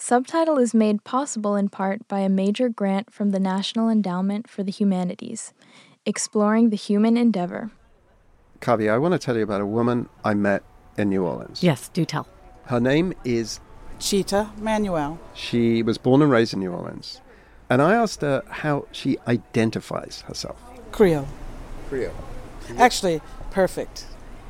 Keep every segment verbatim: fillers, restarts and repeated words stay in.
Subtitle is made possible in part by a major grant from the National Endowment for the Humanities, exploring the human endeavor. Kavi, I want to tell you about a woman I met in New Orleans. Yes, do tell. Her name is Chita Manuel. She was born and raised in New Orleans. And I asked her how she identifies herself. Creole. Creole. Actually, perfect.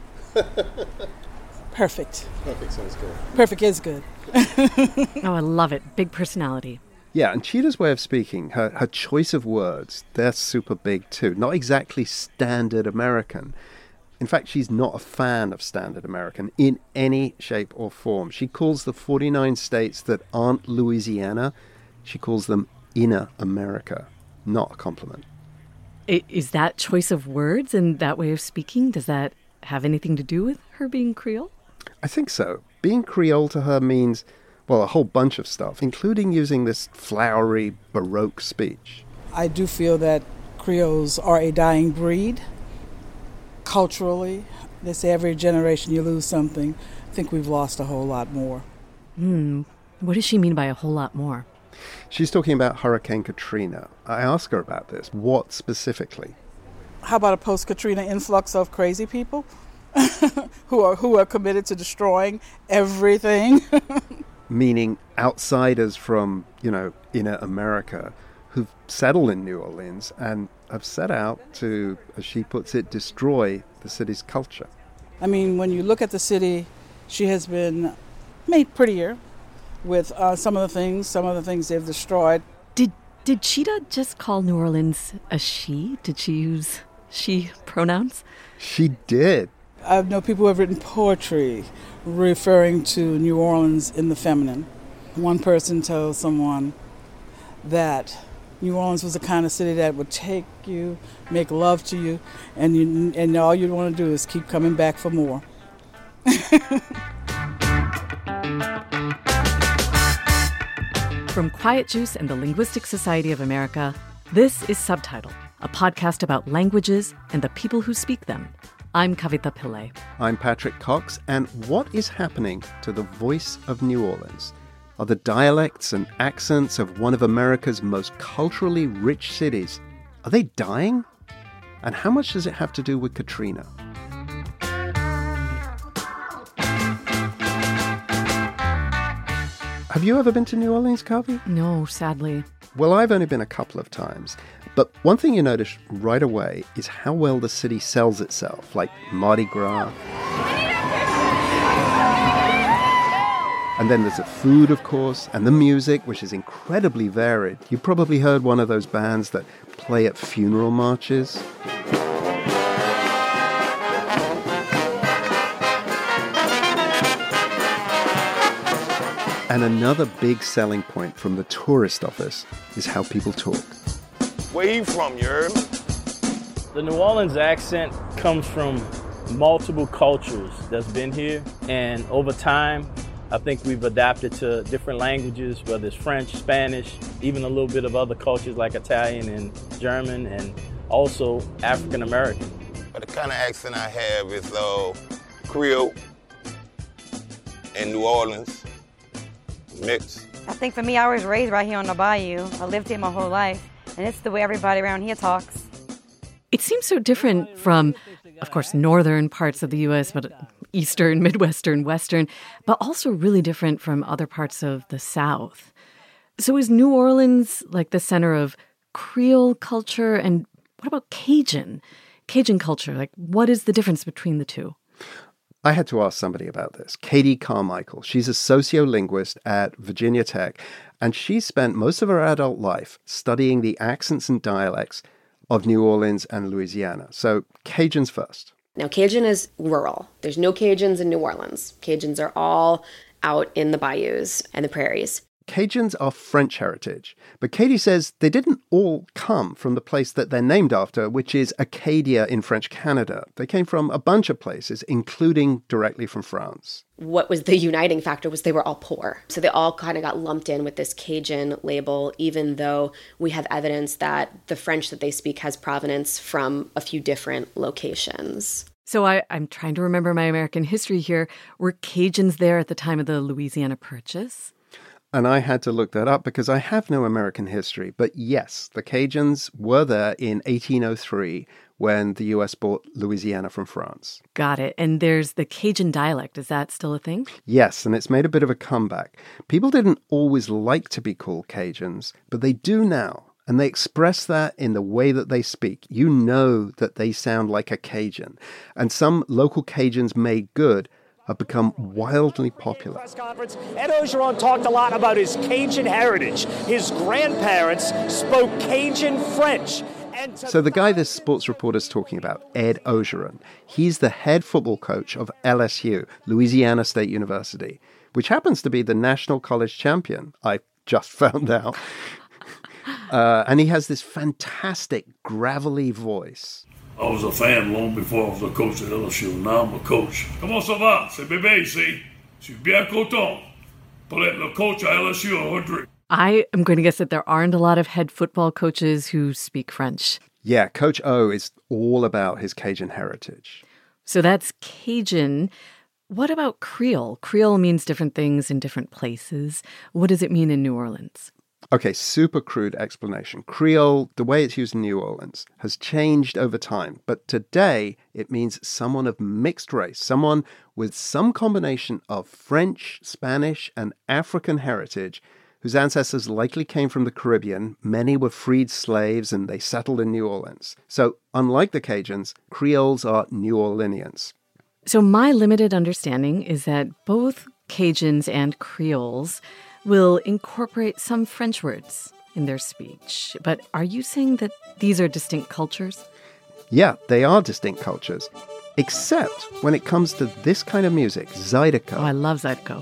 Perfect. Perfect sounds good. Perfect is good. Oh, I love it. Big personality. Yeah, and Chita's way of speaking, her, her choice of words, they're super big too. Not exactly standard American. In fact, she's not a fan of standard American in any shape or form. She calls the forty-nine states that aren't Louisiana, she calls them inner America. Not a compliment. Is that choice of words and that way of speaking, does that have anything to do with her being Creole? I think so. Being Creole to her means, well, a whole bunch of stuff, including using this flowery, Baroque speech. I do feel that Creoles are a dying breed. Culturally, they say every generation you lose something. I think we've lost a whole lot more. Hmm. What does she mean by a whole lot more? She's talking about Hurricane Katrina. I asked her about this. What specifically? How about a post-Katrina influx of crazy people who are who are committed to destroying everything? Meaning outsiders from, you know, inner America who've settled in New Orleans and have set out to, as she puts it, destroy the city's culture. I mean, when you look at the city, she has been made prettier with uh, some of the things, some of the things they've destroyed. Did did Chita just call New Orleans a she? Did she use she pronouns? She did. I know people who have written poetry referring to New Orleans in the feminine. One person told someone that New Orleans was the kind of city that would take you, make love to you, and you, and all you want to do is keep coming back for more. From Quiet Juice and the Linguistic Society of America, this is Subtitle, a podcast about languages and the people who speak them. I'm Kavita Pillai. I'm Patrick Cox, and what is happening to the voice of New Orleans? Are the dialects and accents of one of America's most culturally rich cities, are they dying? And how much does it have to do with Katrina? Have you ever been to New Orleans, Kavi? No, sadly. Well, I've only been a couple of times. But one thing you notice right away is how well the city sells itself, like Mardi Gras. And then there's the food, of course, and the music, which is incredibly varied. You probably heard one of those bands that play at funeral marches. And another big selling point from the tourist office is how people talk. Where you from, you heard me? The New Orleans accent comes from multiple cultures that's been here. And over time, I think we've adapted to different languages, whether it's French, Spanish, even a little bit of other cultures like Italian and German, and also African American. But the kind of accent I have is uh, Creole and New Orleans mix. I think for me, I was raised right here on the bayou. I lived here my whole life, and it's the way everybody around here talks. It seems so different from, of course, northern parts of the U S, but eastern, midwestern, western, but also really different from other parts of the South. So is New Orleans like the center of Creole culture? And what about Cajun? Cajun culture, like what is the difference between the two? I had to ask somebody about this. Katie Carmichael. She's a sociolinguist at Virginia Tech, and she spent most of her adult life studying the accents and dialects of New Orleans and Louisiana. So Cajuns first. Now, Cajun is rural. There's no Cajuns in New Orleans. Cajuns are all out in the bayous and the prairies. Cajuns are French heritage, but Katie says they didn't all come from the place that they're named after, which is Acadia in French Canada. They came from a bunch of places, including directly from France. What was the uniting factor was they were all poor. So they all kind of got lumped in with this Cajun label, even though we have evidence that the French that they speak has provenance from a few different locations. So I, I'm trying to remember my American history here. Were Cajuns there at the time of the Louisiana Purchase? And I had to look that up because I have no American history. But yes, the Cajuns were there in eighteen oh three when the U S bought Louisiana from France. Got it. And there's the Cajun dialect. Is that still a thing? Yes, and it's made a bit of a comeback. People didn't always like to be called Cajuns, but they do now. And they express that in the way that they speak. You know that they sound like a Cajun. And some local Cajuns made good have become wildly popular. Press conference, Ed Ogeron talked a lot about his Cajun heritage. His grandparents spoke Cajun French. So the guy this sports reporter's talking about, Ed Ogeron, he's the head football coach of L S U, Louisiana State University, which happens to be the national college champion, I just found out. Uh, and he has this fantastic gravelly voice. I was a fan long before I was a coach at L S U. Now I'm a coach. Comment ça va? C'est bébé ici. Je suis bien content pour être le coach à L S U aujourd'hui. I am going to guess that there aren't a lot of head football coaches who speak French. Yeah, Coach O is all about his Cajun heritage. So that's Cajun. What about Creole? Creole means different things in different places. What does it mean in New Orleans? Okay, super crude explanation. Creole, the way it's used in New Orleans, has changed over time. But today, it means someone of mixed race, someone with some combination of French, Spanish, and African heritage, whose ancestors likely came from the Caribbean. Many were freed slaves and they settled in New Orleans. So, unlike the Cajuns, Creoles are New Orleanians. So my limited understanding is that both Cajuns and Creoles will incorporate some French words in their speech. But are you saying that these are distinct cultures? Yeah, they are distinct cultures. Except when it comes to this kind of music, Zydeco. Oh, I love Zydeco.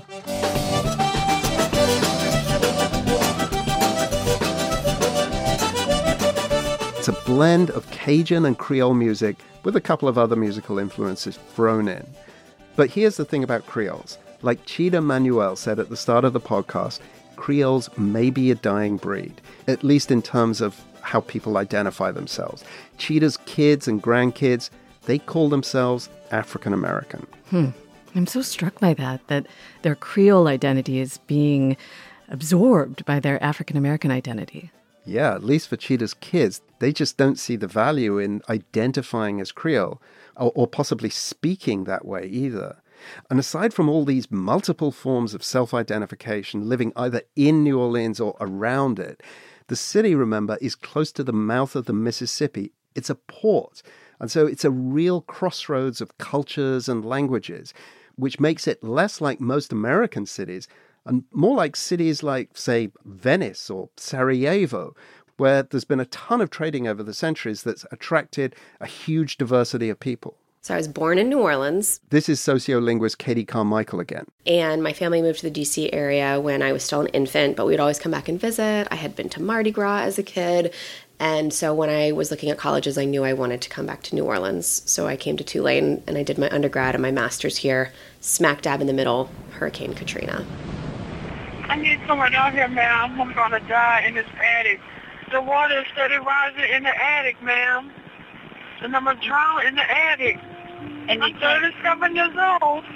It's a blend of Cajun and Creole music with a couple of other musical influences thrown in. But here's the thing about Creoles. Like Chida Manuel said at the start of the podcast, Creoles may be a dying breed, at least in terms of how people identify themselves. Chida's kids and grandkids, they call themselves African American. Hmm. I'm so struck by that, that their Creole identity is being absorbed by their African American identity. Yeah, at least for Chida's kids, they just don't see the value in identifying as Creole or, or possibly speaking that way either. And aside from all these multiple forms of self-identification living either in New Orleans or around it, the city, remember, is close to the mouth of the Mississippi. It's a port. And so it's a real crossroads of cultures and languages, which makes it less like most American cities and more like cities like, say, Venice or Sarajevo, where there's been a ton of trading over the centuries that's attracted a huge diversity of people. So I was born in New Orleans. This is sociolinguist Katie Carmichael again. And my family moved to the D C area when I was still an infant, but we'd always come back and visit. I had been to Mardi Gras as a kid. And so when I was looking at colleges, I knew I wanted to come back to New Orleans. So I came to Tulane and I did my undergrad and my master's here, smack dab in the middle, Hurricane Katrina. I need someone out here, ma'am. I'm going to die in this attic. The water is steady rising in the attic, ma'am. And I'm going to drown in the attic. And I'm thirty-seven years old.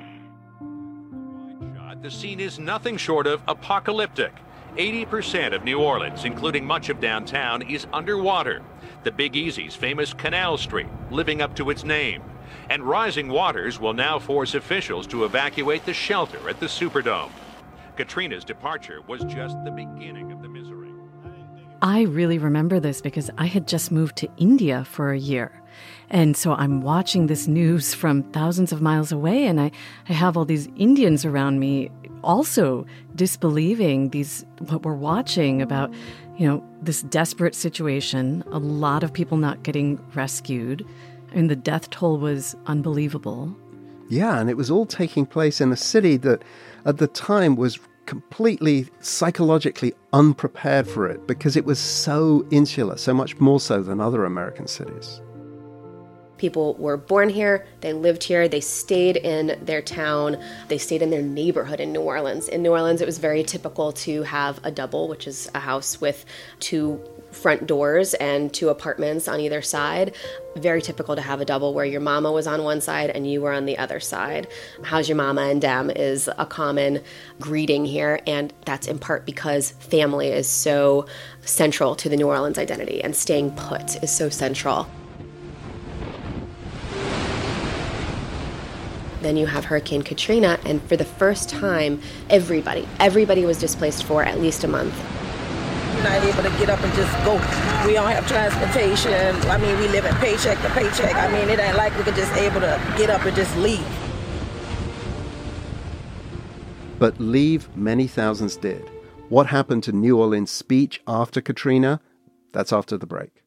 The scene is nothing short of apocalyptic. eighty percent of New Orleans, including much of downtown, is underwater. The Big Easy's famous Canal Street, living up to its name. And rising waters will now force officials to evacuate the shelter at the Superdome. Katrina's departure was just the beginning of the misery. I really remember this because I had just moved to India for a year. And so I'm watching this news from thousands of miles away, and I, I have all these Indians around me also disbelieving these what we're watching about, you know, this desperate situation, a lot of people not getting rescued. I mean, the death toll was unbelievable. Yeah, and it was all taking place in a city that at the time was completely psychologically unprepared for it because it was so insular, so much more so than other American cities. People were born here, they lived here, they stayed in their town, they stayed in their neighborhood in New Orleans. In New Orleans, it was very typical to have a double, which is a house with two front doors and two apartments on either side. Very typical to have a double where your mama was on one side and you were on the other side. How's your mama and dem is a common greeting here, and that's in part because family is so central to the New Orleans identity, and staying put is so central. Then you have Hurricane Katrina, and for the first time, everybody, everybody was displaced for at least a month. We're not able to get up and just go. We don't have transportation. I mean, we live in paycheck to paycheck. I mean, it ain't like we could just able to get up and just leave. But leave many thousands did. What happened to New Orleans' speech after Katrina? That's after the break.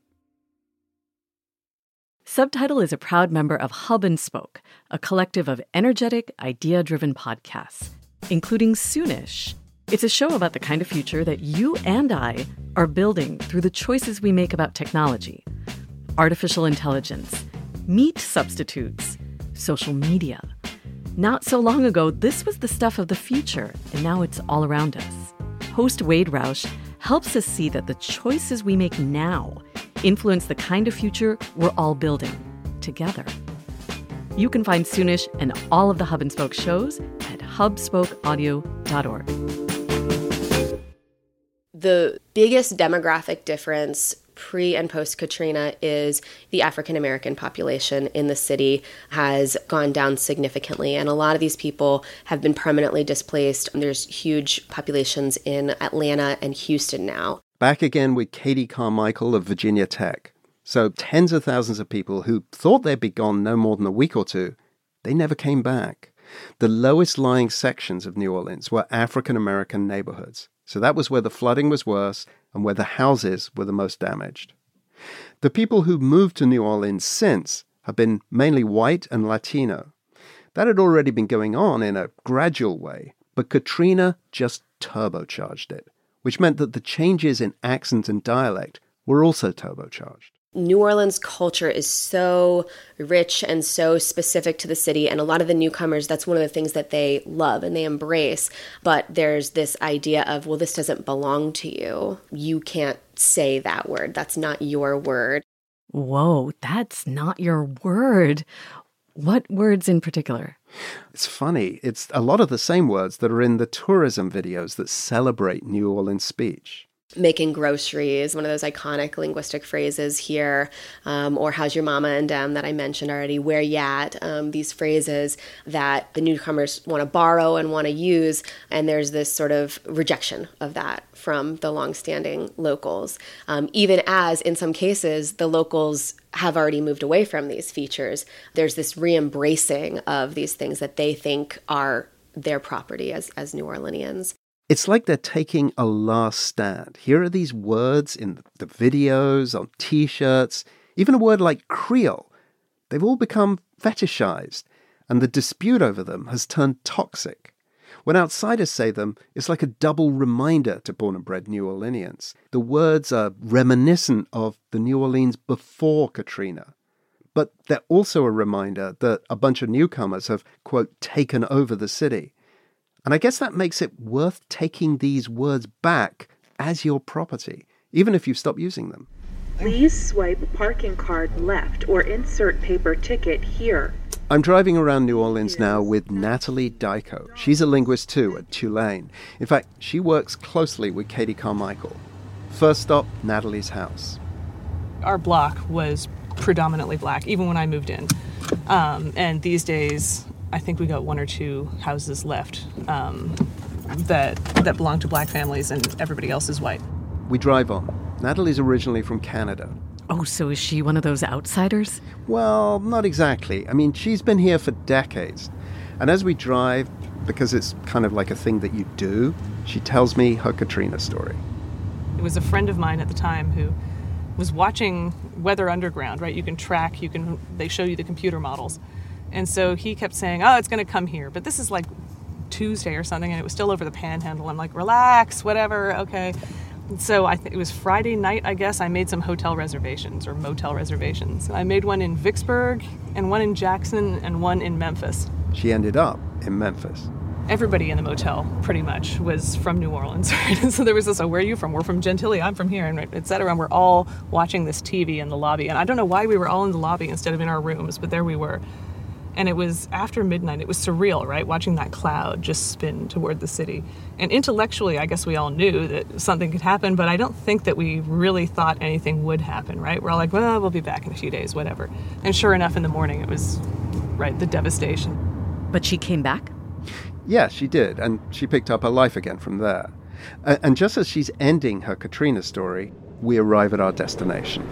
Subtitle is a proud member of Hub and Spoke, a collective of energetic, idea-driven podcasts, including Soonish. It's a show about the kind of future that you and I are building through the choices we make about technology, artificial intelligence, meat substitutes, social media. Not so long ago, this was the stuff of the future, and now it's all around us. Host Wade Roush helps us see that the choices we make now influence the kind of future we're all building together. You can find Soonish and all of the Hub and Spoke shows at hub spoke audio dot org. The biggest demographic difference pre and post Katrina is the African American population in the city has gone down significantly, and a lot of these people have been permanently displaced. There's huge populations in Atlanta and Houston now. Back again with Katie Carmichael of Virginia Tech. So tens of thousands of people who thought they'd be gone no more than a week or two, they never came back. The lowest lying sections of New Orleans were African American neighborhoods. So that was where the flooding was worse and where the houses were the most damaged. The people who moved to New Orleans since have been mainly white and Latino. That had already been going on in a gradual way, but Katrina just turbocharged it, which meant that the changes in accent and dialect were also turbocharged. New Orleans culture is so rich and so specific to the city, and a lot of the newcomers, that's one of the things that they love and they embrace. But there's this idea of, well, this doesn't belong to you. You can't say that word. That's not your word. Whoa, that's not your word. What words in particular? It's funny. It's a lot of the same words that are in the tourism videos that celebrate New Orleans speech. Making groceries, one of those iconic linguistic phrases here, um, or how's your mama and dem that I mentioned already, where yat, um, these phrases that the newcomers want to borrow and want to use, and there's this sort of rejection of that from the longstanding locals, um, even as in some cases the locals have already moved away from these features. There's this re-embracing of these things that they think are their property as, as New Orleanians. It's like they're taking a last stand. Here are these words in the videos, on T-shirts, even a word like Creole. They've all become fetishized, and the dispute over them has turned toxic. When outsiders say them, it's like a double reminder to born and bred New Orleanians. The words are reminiscent of the New Orleans before Katrina. But they're also a reminder that a bunch of newcomers have, quote, taken over the city. And I guess that makes it worth taking these words back as your property, even if you stop using them. Please swipe parking card left or insert paper ticket here. I'm driving around New Orleans now with Natalie Dyko. She's a linguist too at Tulane. In fact, she works closely with Katie Carmichael. First stop, Natalie's house. Our block was predominantly black, even when I moved in. Um, and these days, I think we got one or two houses left um, that that belong to black families, and everybody else is white. We drive on. Natalie's originally from Canada. Oh, so is she one of those outsiders? Well, not exactly. I mean, she's been here for decades. And as we drive, because it's kind of like a thing that you do, she tells me her Katrina story. It was a friend of mine at the time who was watching Weather Underground, right? You can track, you can, they show you the computer models. And so he kept saying, oh, it's going to come here. But this is like Tuesday or something, and it was still over the Panhandle. I'm like, relax, whatever, okay. And so I th- it was Friday night, I guess, I made some hotel reservations or motel reservations. And I made one in Vicksburg and one in Jackson and one in Memphis. She ended up in Memphis. everybody in the motel pretty much was from New Orleans. Right? So there was this, oh, where are you from? We're from Gentilly, I'm from here, and et cetera. And we're all watching this T V in the lobby. And I don't know why we were all in the lobby instead of in our rooms, but there we were. And it was after midnight. It was surreal, right? Watching that cloud just spin toward the city. And intellectually, I guess we all knew that something could happen, but I don't think that we really thought anything would happen, right? We're all like, well, we'll be back in a few days, whatever. And sure enough, in the morning, it was, right, the devastation. But she came back? Yeah, she did, and she picked up her life again from there. Uh, and just as she's ending her Katrina story, we arrive at our destination.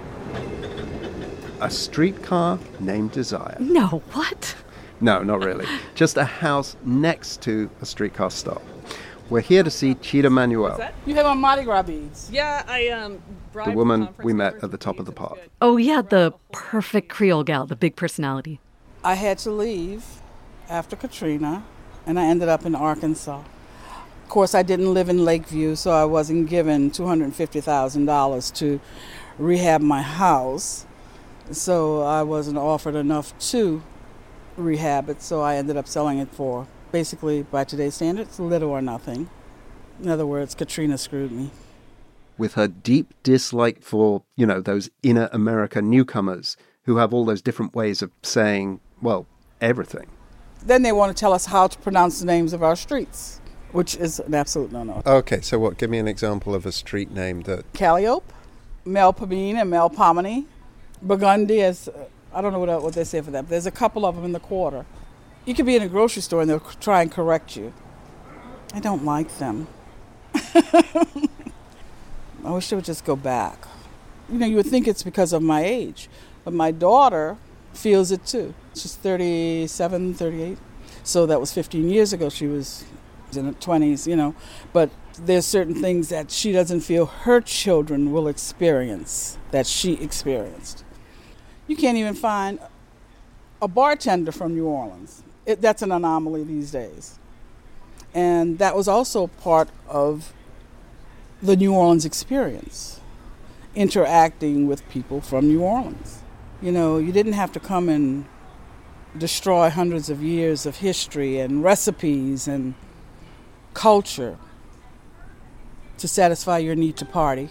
A streetcar named Desire. No, what? No, not really. Just a house next to a streetcar stop. We're here to see Chita Manuel, You have on Mardi Gras beads. Yeah, I um. the woman we met at the top of the park. Oh, yeah, the perfect Creole gal, the big personality. I had to leave after Katrina, and I ended up in Arkansas. Of course, I didn't live in Lakeview, so I wasn't given two hundred fifty thousand dollars to rehab my house. So I wasn't offered enough to rehab it, so I ended up selling it for, basically, by today's standards, little or nothing. In other words, Katrina screwed me. With her deep dislike for, you know, those inner America newcomers who have all those different ways of saying, well, everything. Then they want to tell us how to pronounce the names of our streets, which is an absolute no-no. Okay, so what? Give me an example of a street name that... Calliope, Melpomene and Melpomene. Burgundy, as uh, I don't know what, what they say for that, but there's a couple of them in the quarter. You could be in a grocery store and they'll try and correct you. I don't like them. I wish they would just go back. You know, you would think it's because of my age, but my daughter feels it too. She's thirty-seven, thirty-eight. So that was fifteen years ago. She was in her twenties, you know. But there's certain things that she doesn't feel her children will experience that she experienced. You can't even find a bartender from New Orleans. It, that's an anomaly these days. And that was also part of the New Orleans experience, interacting with people from New Orleans. You know, you didn't have to come and destroy hundreds of years of history and recipes and culture to satisfy your need to party.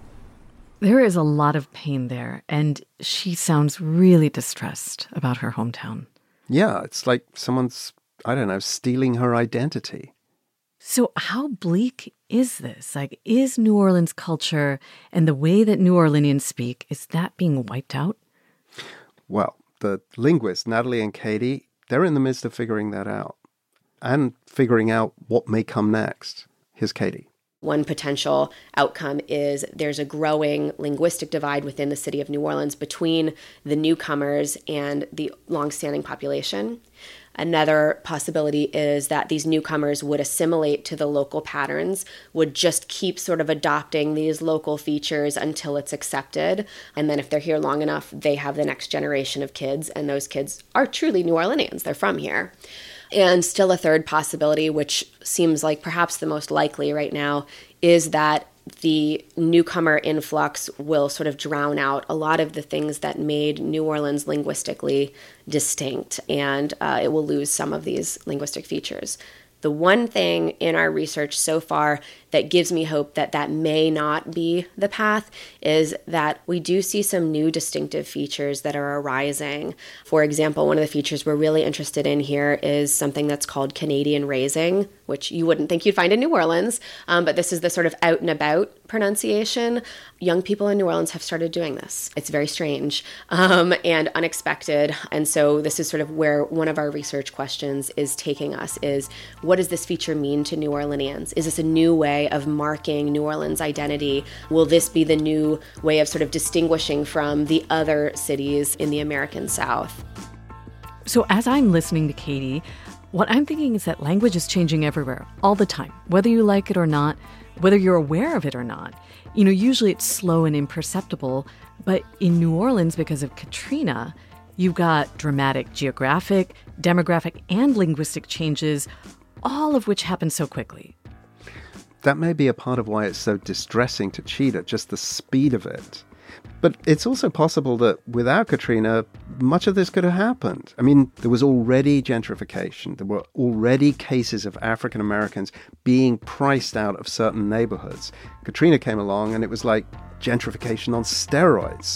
There is a lot of pain there, and she sounds really distressed about her hometown. Yeah, it's like someone's, I don't know, stealing her identity. So how bleak is this? Like, is New Orleans culture and the way that New Orleanians speak, is that being wiped out? Well, the linguists, Natalie and Katie, they're in the midst of figuring that out and figuring out what may come next. Here's Katie. One potential outcome is there's a growing linguistic divide within the city of New Orleans between the newcomers and the longstanding population. Another possibility is that these newcomers would assimilate to the local patterns, would just keep sort of adopting these local features until it's accepted. And then if they're here long enough, they have the next generation of kids, and those kids are truly New Orleanians. They're from here. And still a third possibility, which seems like perhaps the most likely right now, is that the newcomer influx will sort of drown out a lot of the things that made New Orleans linguistically distinct, and uh, it will lose some of these linguistic features. The one thing in our research so far that gives me hope that that may not be the path is that we do see some new distinctive features that are arising. For example, one of the features we're really interested in here is something that's called Canadian raising, which you wouldn't think you'd find in New Orleans, um, but this is the sort of out and about pronunciation. Young people in New Orleans have started doing this. It's very strange um, and unexpected. And so this is sort of where one of our research questions is taking us is, what does this feature mean to New Orleanians? Is this a new way of marking New Orleans' identity? Will this be the new way of sort of distinguishing from the other cities in the American South? So as I'm listening to Katie, what I'm thinking is that language is changing everywhere, all the time, whether you like it or not, whether you're aware of it or not. You know, usually it's slow and imperceptible, but in New Orleans, because of Katrina, you've got dramatic geographic, demographic, and linguistic changes, all of which happen so quickly. That may be a part of why it's so distressing to Chita, just the speed of it. But it's also possible that without Katrina, much of this could have happened. I mean, there was already gentrification. There were already cases of African Americans being priced out of certain neighborhoods. Katrina came along and it was like gentrification on steroids.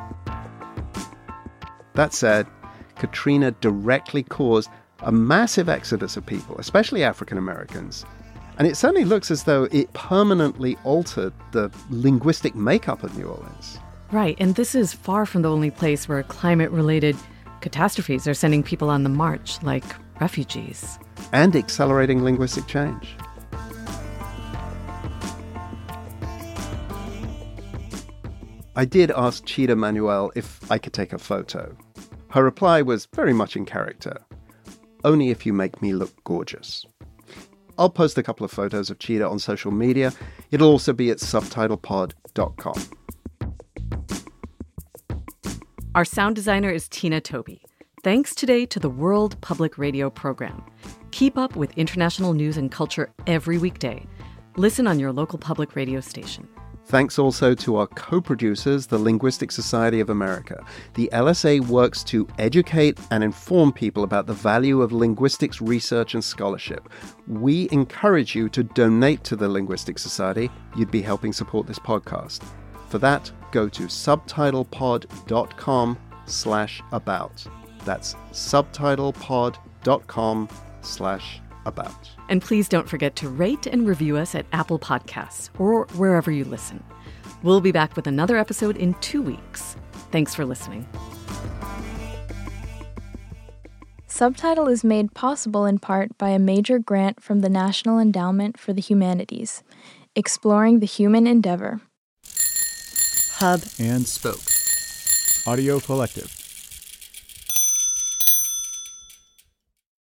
That said, Katrina directly caused a massive exodus of people, especially African Americans. And it certainly looks as though it permanently altered the linguistic makeup of New Orleans. Right, and this is far from the only place where climate-related catastrophes are sending people on the march, like refugees. And accelerating linguistic change. I did ask Chida Manuel if I could take a photo. Her reply was very much in character. Only if you make me look gorgeous. I'll post a couple of photos of Chida on social media. It'll also be at subtitle pod dot com. Our sound designer is Tina Toby. Thanks today to the World Public Radio program. Keep up with international news and culture every weekday. Listen on your local public radio station. Thanks also to our co-producers, the Linguistic Society of America. The L S A works to educate and inform people about the value of linguistics research and scholarship. We encourage you to donate to the Linguistic Society. You'd be helping support this podcast. For that, go to subtitle pod dot com slash about. That's subtitle pod dot com slash about. And please don't forget to rate and review us at Apple Podcasts or wherever you listen. We'll be back with another episode in two weeks. Thanks for listening. Subtitle is made possible in part by a major grant from the National Endowment for the Humanities, exploring the human endeavor. Hub and Spoke Audio Collective.